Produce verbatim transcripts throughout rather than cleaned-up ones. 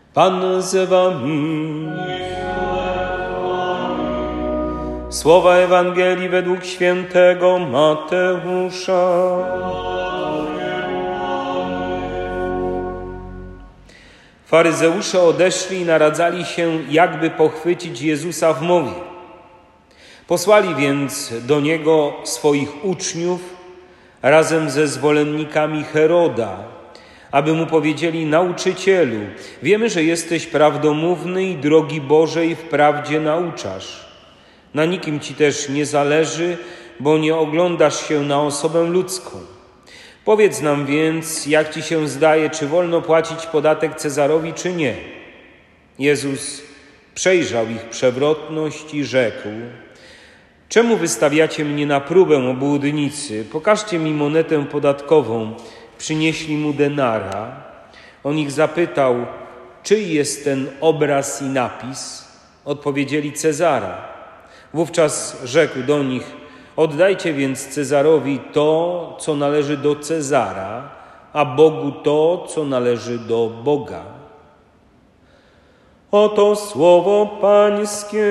Pan z wami. Słowa Ewangelii według świętego Mateusza. Faryzeusze odeszli i naradzali się, jakby pochwycić Jezusa w mowie. Posłali więc do Niego swoich uczniów razem ze zwolennikami Heroda, aby Mu powiedzieli: Nauczycielu, wiemy, że jesteś prawdomówny i drogi Bożej wprawdzie nauczasz. Na nikim Ci też nie zależy, bo nie oglądasz się na osobę ludzką. Powiedz nam więc, jak Ci się zdaje, czy wolno płacić podatek Cezarowi, czy nie? Jezus przejrzał ich przewrotność i rzekł: Czemu wystawiacie mnie na próbę, obłudnicy? Pokażcie mi monetę podatkową. Przynieśli mu denara. On ich zapytał: czyj jest ten obraz i napis? Odpowiedzieli: Cezara. Wówczas rzekł do nich: oddajcie więc Cezarowi to, co należy do Cezara, a Bogu to, co należy do Boga. Oto słowo Pańskie.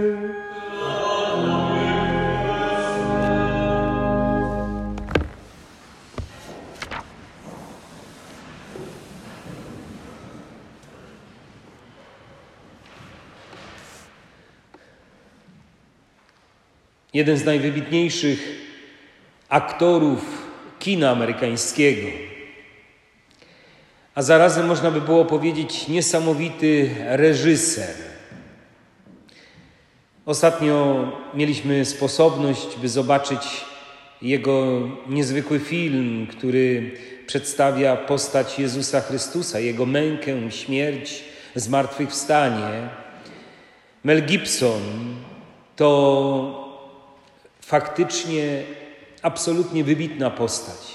Jeden z najwybitniejszych aktorów kina amerykańskiego, a zarazem można by było powiedzieć niesamowity reżyser. Ostatnio mieliśmy sposobność, by zobaczyć jego niezwykły film, który przedstawia postać Jezusa Chrystusa, Jego mękę, śmierć, zmartwychwstanie. Mel Gibson to faktycznie absolutnie wybitna postać.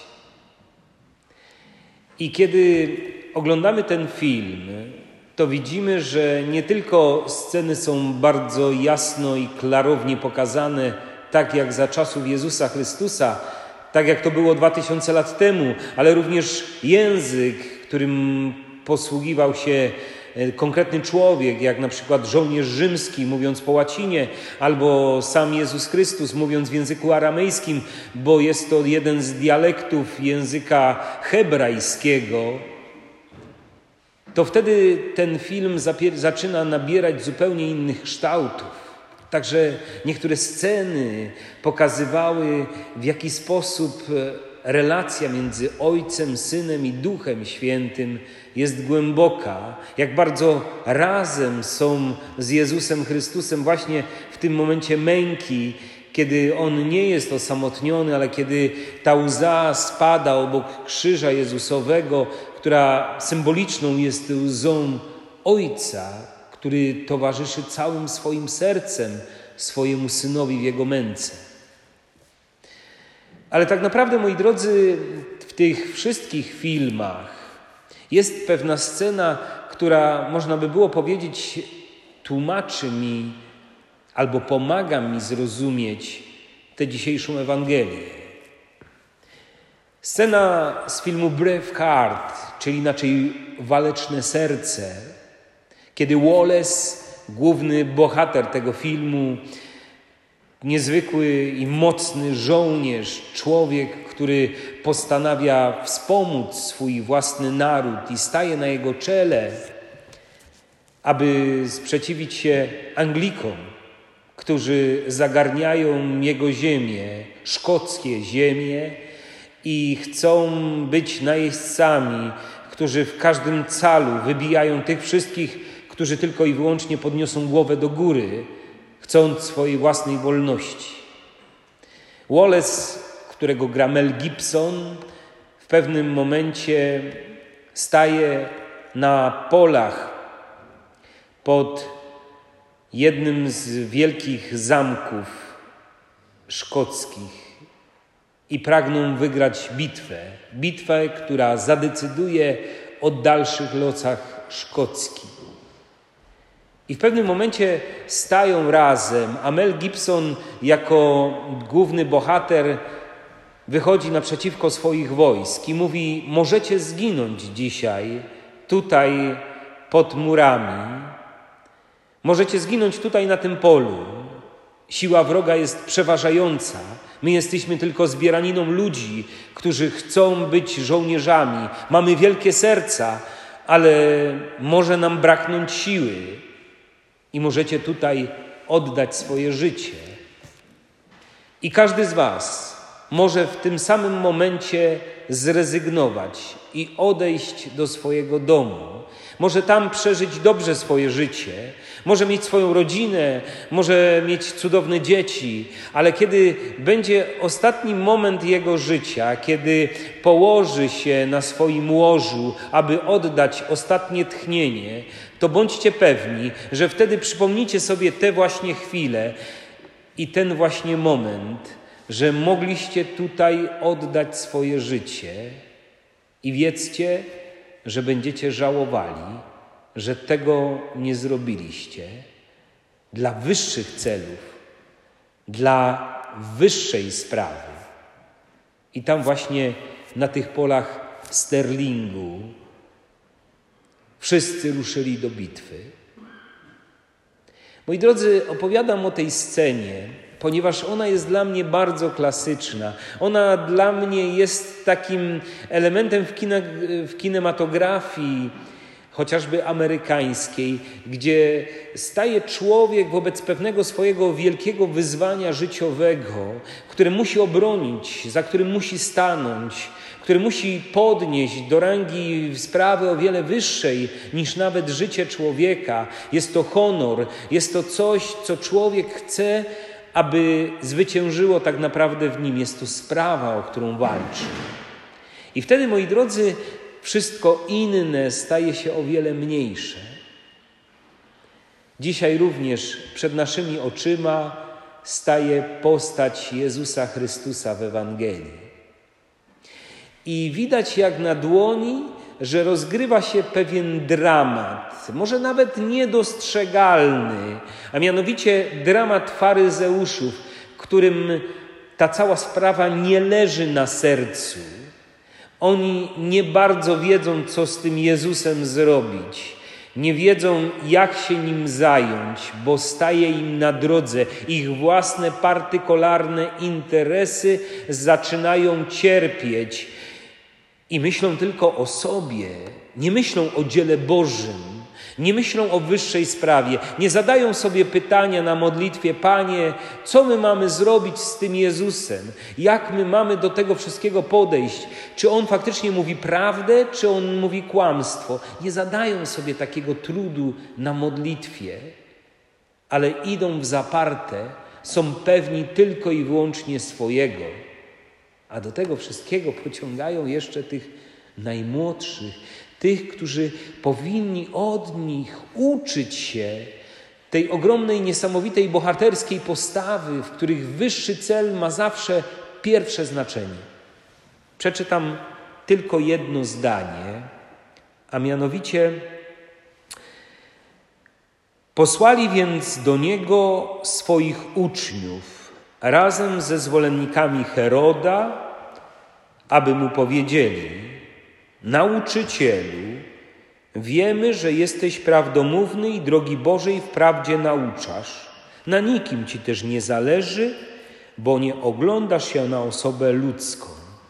I kiedy oglądamy ten film, to widzimy, że nie tylko sceny są bardzo jasno i klarownie pokazane, tak jak za czasów Jezusa Chrystusa, tak jak to było dwa tysiące lat temu, ale również język, którym posługiwał się konkretny człowiek, jak na przykład żołnierz rzymski, mówiąc po łacinie, albo sam Jezus Chrystus, mówiąc w języku aramejskim, bo jest to jeden z dialektów języka hebrajskiego, to wtedy ten film zapier- zaczyna nabierać zupełnie innych kształtów. Także niektóre sceny pokazywały, w jaki sposób relacja między Ojcem, Synem i Duchem Świętym jest głęboka, jak bardzo razem są z Jezusem Chrystusem właśnie w tym momencie męki, kiedy On nie jest osamotniony, ale kiedy ta łza spada obok krzyża Jezusowego, która symboliczną jest łzą Ojca, który towarzyszy całym swoim sercem swojemu Synowi w Jego męce. Ale tak naprawdę, moi drodzy, w tych wszystkich filmach jest pewna scena, która, można by było powiedzieć, tłumaczy mi albo pomaga mi zrozumieć tę dzisiejszą Ewangelię. Scena z filmu Braveheart, czyli inaczej Waleczne Serce, kiedy Wallace, główny bohater tego filmu, niezwykły i mocny żołnierz, człowiek, który postanawia wspomóc swój własny naród i staje na jego czele, aby sprzeciwić się Anglikom, którzy zagarniają jego ziemię, szkockie ziemie i chcą być najeźdźcami, którzy w każdym calu wybijają tych wszystkich, którzy tylko i wyłącznie podniosą głowę do góry, chcąc swojej własnej wolności. Wallace, którego gra Mel Gibson, w pewnym momencie staje na polach pod jednym z wielkich zamków szkockich i pragną wygrać bitwę. Bitwę, która zadecyduje o dalszych losach Szkocji. I w pewnym momencie stają razem, a Mel Gibson jako główny bohater wychodzi naprzeciwko swoich wojsk i mówi: możecie zginąć dzisiaj tutaj pod murami. Możecie zginąć tutaj na tym polu. Siła wroga jest przeważająca. My jesteśmy tylko zbieraniną ludzi, którzy chcą być żołnierzami. Mamy wielkie serca, ale może nam braknąć siły i możecie tutaj oddać swoje życie. I każdy z was może w tym samym momencie zrezygnować i odejść do swojego domu. Może tam przeżyć dobrze swoje życie, może mieć swoją rodzinę, może mieć cudowne dzieci, ale kiedy będzie ostatni moment jego życia, kiedy położy się na swoim łożu, aby oddać ostatnie tchnienie, to bądźcie pewni, że wtedy przypomnicie sobie te właśnie chwile i ten właśnie moment, że mogliście tutaj oddać swoje życie i wiedzcie, że będziecie żałowali, że tego nie zrobiliście dla wyższych celów, dla wyższej sprawy. I tam właśnie na tych polach Sterlingu wszyscy ruszyli do bitwy. Moi drodzy, opowiadam o tej scenie, ponieważ ona jest dla mnie bardzo klasyczna. Ona dla mnie jest takim elementem w, kine, w kinematografii, chociażby amerykańskiej, gdzie staje człowiek wobec pewnego swojego wielkiego wyzwania życiowego, które musi obronić, za którym musi stanąć, który musi podnieść do rangi sprawy o wiele wyższej niż nawet życie człowieka. Jest to honor, jest to coś, co człowiek chce, aby zwyciężyło tak naprawdę w nim. Jest to sprawa, o którą walczy. I wtedy, moi drodzy, wszystko inne staje się o wiele mniejsze. Dzisiaj również przed naszymi oczyma staje postać Jezusa Chrystusa w Ewangelii. I widać jak na dłoni, że rozgrywa się pewien dramat, może nawet niedostrzegalny, a mianowicie dramat faryzeuszów, którym ta cała sprawa nie leży na sercu. Oni nie bardzo wiedzą, co z tym Jezusem zrobić. Nie wiedzą, jak się nim zająć, bo staje im na drodze. Ich własne partykularne interesy zaczynają cierpieć i myślą tylko o sobie, nie myślą o dziele Bożym, nie myślą o wyższej sprawie, nie zadają sobie pytania na modlitwie: Panie, co my mamy zrobić z tym Jezusem? Jak my mamy do tego wszystkiego podejść? Czy On faktycznie mówi prawdę, czy On mówi kłamstwo? Nie zadają sobie takiego trudu na modlitwie, ale idą w zaparte, są pewni tylko i wyłącznie swojego. A do tego wszystkiego pociągają jeszcze tych najmłodszych, tych, którzy powinni od nich uczyć się tej ogromnej, niesamowitej, bohaterskiej postawy, w których wyższy cel ma zawsze pierwsze znaczenie. Przeczytam tylko jedno zdanie, a mianowicie: posłali więc do Niego swoich uczniów razem ze zwolennikami Heroda, aby Mu powiedzieli: Nauczycielu, wiemy, że jesteś prawdomówny i drogi Bożej wprawdzie nauczasz. Na nikim Ci też nie zależy, bo nie oglądasz się na osobę ludzką.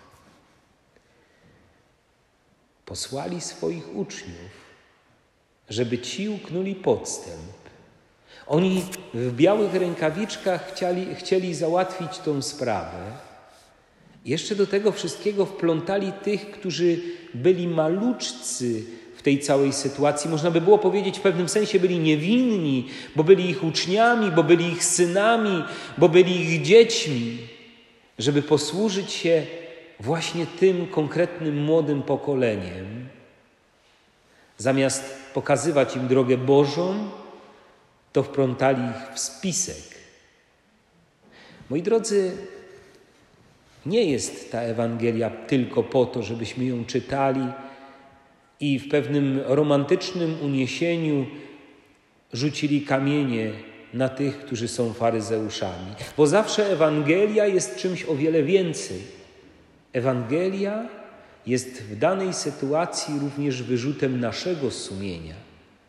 Posłali swoich uczniów, żeby ci uknuli podstęp. Oni w białych rękawiczkach chcieli, chcieli załatwić tą sprawę. Jeszcze do tego wszystkiego wplątali tych, którzy byli maluczcy w tej całej sytuacji. Można by było powiedzieć, w pewnym sensie byli niewinni, bo byli ich uczniami, bo byli ich synami, bo byli ich dziećmi, żeby posłużyć się właśnie tym konkretnym młodym pokoleniem. Zamiast pokazywać im drogę Bożą, to wplątali ich w spisek. Moi drodzy, nie jest ta Ewangelia tylko po to, żebyśmy ją czytali i w pewnym romantycznym uniesieniu rzucili kamienie na tych, którzy są faryzeuszami. Bo zawsze Ewangelia jest czymś o wiele więcej. Ewangelia jest w danej sytuacji również wyrzutem naszego sumienia.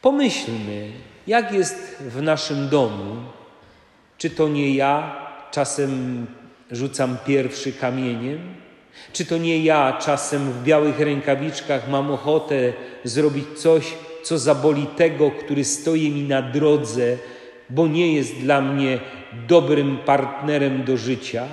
Pomyślmy, jak jest w naszym domu. Czy to nie ja czasem rzucam pierwszy kamieniem? Czy to nie ja czasem w białych rękawiczkach mam ochotę zrobić coś, co zaboli tego, który stoi mi na drodze, bo nie jest dla mnie dobrym partnerem do życia?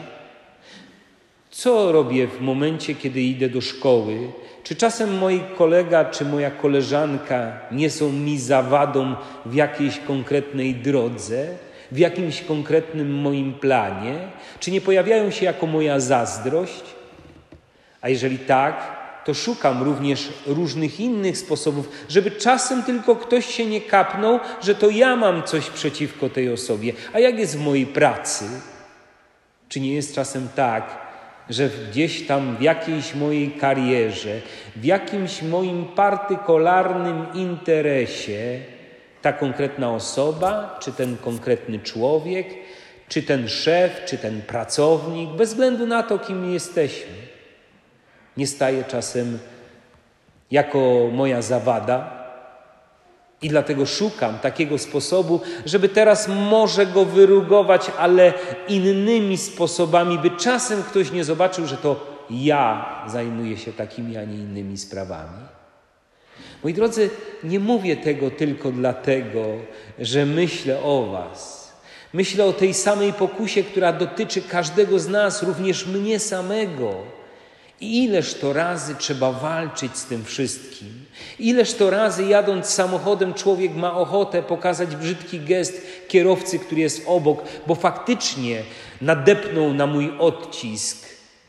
Co robię w momencie, kiedy idę do szkoły? Czy czasem mój kolega czy moja koleżanka nie są mi zawadą w jakiejś konkretnej drodze, w jakimś konkretnym moim planie? Czy nie pojawiają się jako moja zazdrość? A jeżeli tak, to szukam również różnych innych sposobów, żeby czasem tylko ktoś się nie kapnął, że to ja mam coś przeciwko tej osobie. A jak jest w mojej pracy? Czy nie jest czasem tak, że gdzieś tam w jakiejś mojej karierze, w jakimś moim partykularnym interesie ta konkretna osoba, czy ten konkretny człowiek, czy ten szef, czy ten pracownik, bez względu na to, kim jesteśmy, nie staje czasem jako moja zawada? I dlatego szukam takiego sposobu, żeby teraz może go wyrugować, ale innymi sposobami, by czasem ktoś nie zobaczył, że to ja zajmuję się takimi, a nie innymi sprawami. Moi drodzy, nie mówię tego tylko dlatego, że myślę o was. Myślę o tej samej pokusie, która dotyczy każdego z nas, również mnie samego. I ileż to razy trzeba walczyć z tym wszystkim. Ileż to razy jadąc samochodem człowiek ma ochotę pokazać brzydki gest kierowcy, który jest obok, bo faktycznie nadepnął na mój odcisk.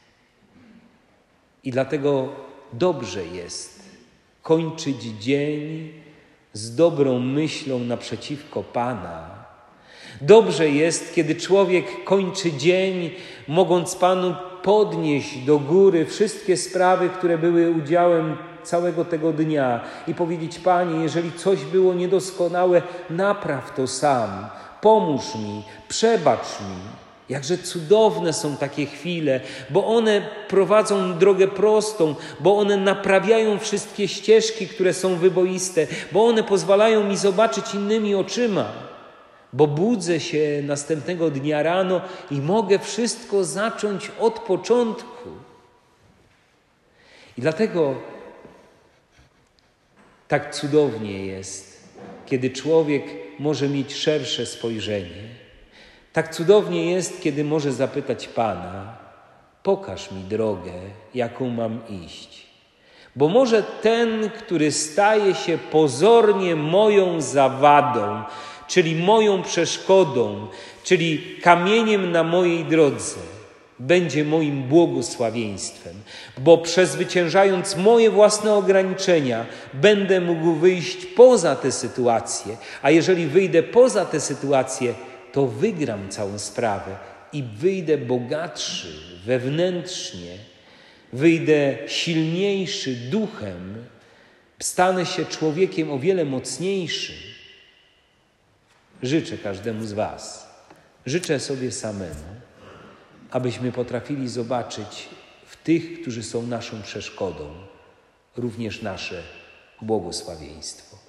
I dlatego dobrze jest kończyć dzień z dobrą myślą naprzeciwko Pana. Dobrze jest, kiedy człowiek kończy dzień, mogąc Panu podnieść do góry wszystkie sprawy, które były udziałem całego tego dnia i powiedzieć: Panie, jeżeli coś było niedoskonałe, napraw to sam, pomóż mi, przebacz mi. Jakże cudowne są takie chwile, bo one prowadzą drogę prostą, bo one naprawiają wszystkie ścieżki, które są wyboiste, bo one pozwalają mi zobaczyć innymi oczyma. Bo budzę się następnego dnia rano i mogę wszystko zacząć od początku. I dlatego tak cudownie jest, kiedy człowiek może mieć szersze spojrzenie. Tak cudownie jest, kiedy może zapytać Pana: pokaż mi drogę, jaką mam iść. Bo może ten, który staje się pozornie moją zawadą, czyli moją przeszkodą, czyli kamieniem na mojej drodze, będzie moim błogosławieństwem, bo przezwyciężając moje własne ograniczenia, będę mógł wyjść poza tę sytuację, a jeżeli wyjdę poza tę sytuację, to wygram całą sprawę i wyjdę bogatszy wewnętrznie, wyjdę silniejszy duchem, stanę się człowiekiem o wiele mocniejszym. Życzę każdemu z was, życzę sobie samemu, abyśmy potrafili zobaczyć w tych, którzy są naszą przeszkodą, również nasze błogosławieństwo.